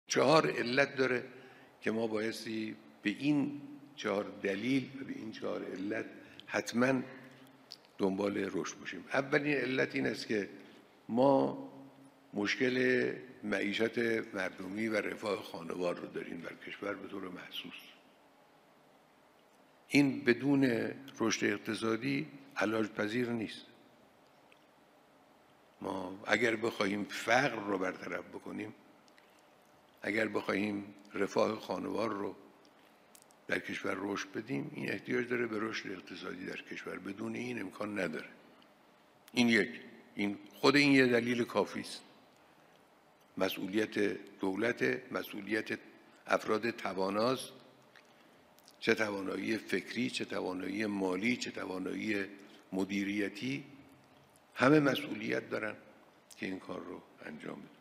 4 علت داره که ما بایستی به این 4 دلیل و به این 4 علت حتما دنبال رشد باشیم. اولین علت این است که ما مشکل معیشت مردمی و رفاه خانوار رو داریم در کشور به طور محسوس. این بدون رشد اقتصادی علاج پذیر نیست. ما اگر بخواهیم فقر رو برطرف بکنیم، اگر بخواهیم رفاه خانوار رو در کشور رشد بدیم، این احتیاج داره به رشد اقتصادی در کشور. بدون این امکان نداره. این خود این یه دلیل کافی است. مسئولیت دولت، مسئولیت افراد تواناست، چه توانایی فکری، چه توانایی مالی، چه توانایی مدیریتی، همه مسئولیت دارن که این کار رو انجام بدن.